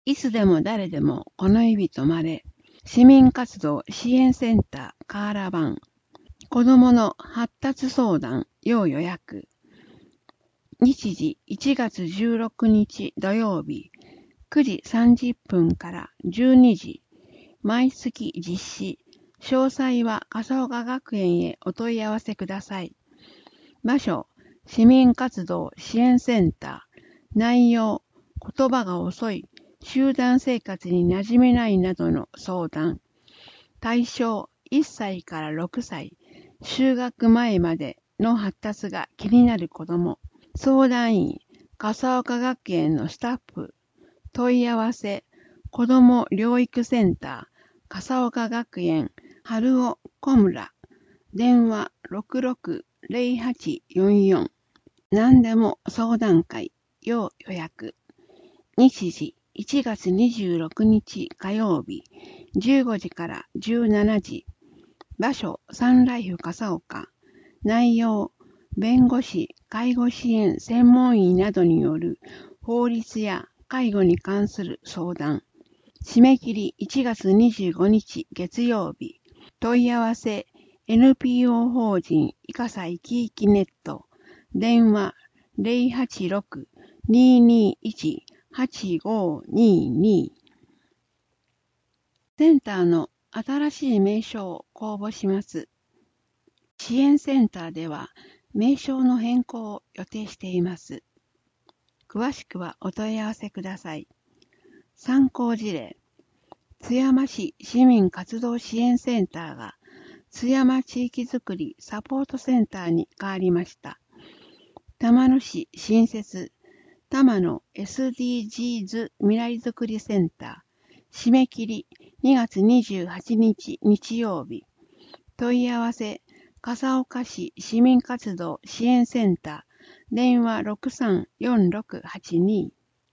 いつでも誰でもこの指止まれ。市民活動支援センターカーラバン。子供の発達相談要予約。日時1月16日土曜日9時30分から12時。毎月実施。詳細は笠岡学園へお問い合わせください。場所、市民活動支援センター。内容、言葉が遅い、集団生活に馴染めないなどの相談。対象、1歳から6歳、就学前までの発達が気になる子ども。相談員、笠岡学園のスタッフ。問い合わせ、子ども療育センター、笠岡学園、春尾小村。電話660844。何でも相談会、要予約。日時1月26日火曜日、15時から17時。場所、サンライフ笠岡。内容、弁護士、介護支援専門医などによる法律や介護に関する相談。締め切り1月25日月曜日。問い合わせ、NPO 法人いかさ生き生きネット。電話086-221-8522。センターの新しい名称を公募します。支援センターでは名称の変更を予定しています。詳しくはお問い合わせください。参考事例。津山市市民活動支援センターが津山地域づくりサポートセンターに変わりました。玉野市新設玉野 SDGs 未来づくりセンター。締め切り2月28日日曜日。問い合わせ笠岡市市民活動支援センター。電話634682。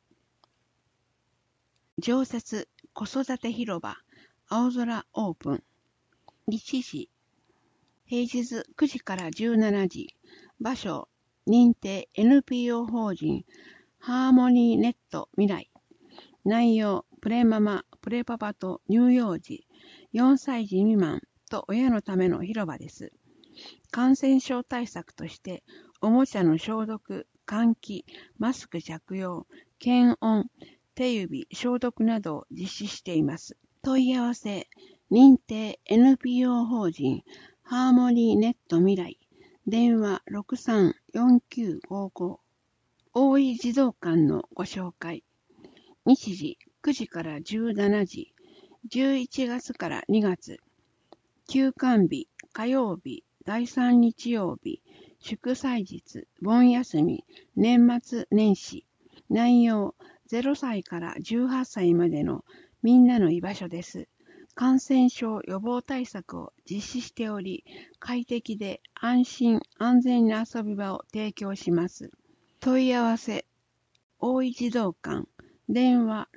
常設子育て広場青空オープン。日時平日9時から17時。場所認定 NPO 法人ハーモニーネット未来。内容プレママ、プレパパと乳幼児、4歳児未満と親のための広場です。感染症対策としておもちゃの消毒、換気、マスク着用、検温、手指消毒などを実施しています。問い合わせ認定 NPO 法人ハーモニーネット未来。電話634955。大井児童館のご紹介。日時9時から17時。11月から2月。休館日、火曜日、第3日曜日、祝祭日、盆休み、年末年始。内容0歳から18歳までのみんなの居場所です。感染症予防対策を実施しており、快適で安心安全な遊び場を提供します。問い合わせ、大井児童館、電話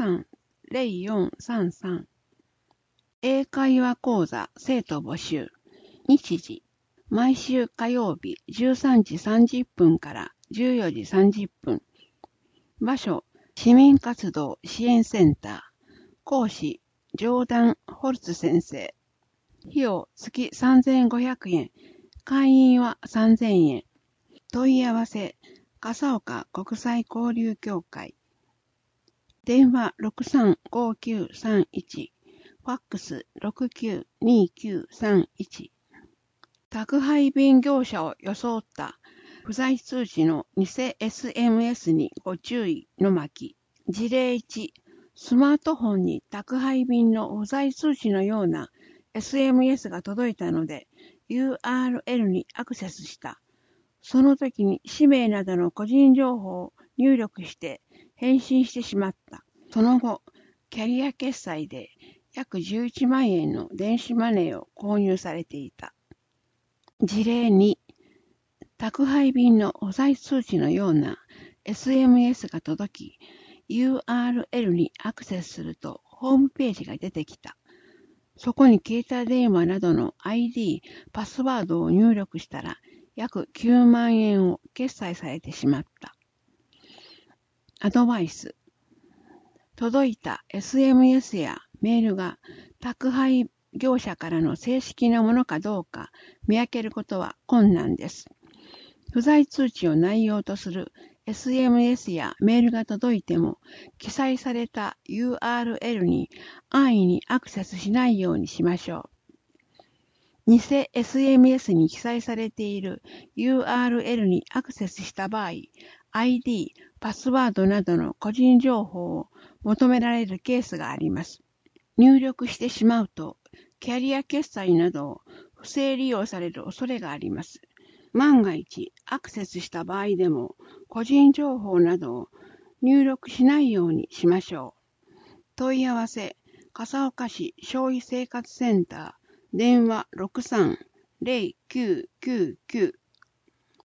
630433。英会話講座生徒募集。日時、毎週火曜日13時30分から14時30分。場所、市民活動支援センター。講師、ジョーダン・ホルツ先生。費用月3500円。会員は3000円。問い合わせ、笠岡国際交流協会。電話635931。ファックス692931。宅配便業者を装った不在通知の偽 SMS にご注意の巻。事例1、スマートフォンに宅配便の不在通知のような SMS が届いたので URL にアクセスした。その時に氏名などの個人情報を入力して返信してしまった。その後、キャリア決済で約11万円の電子マネーを購入されていた。事例2、宅配便の不在通知のような SMS が届き、URL にアクセスするとホームページが出てきた。そこに携帯電話などの ID、パスワードを入力したら、約9万円を決済されてしまった。アドバイス。 届いた SMS やメールが宅配業者からの正式なものかどうか見分けることは困難です。不在通知を内容とする SMS やメールが届いても、記載された URL に安易にアクセスしないようにしましょう。偽 SMS に記載されている URL にアクセスした場合、ID、パスワードなどの個人情報を求められるケースがあります。入力してしまうと、キャリア決済などを不正利用される恐れがあります。万が一アクセスした場合でも、個人情報などを入力しないようにしましょう。問い合わせ、笠岡市消費生活センター、電話 63-0999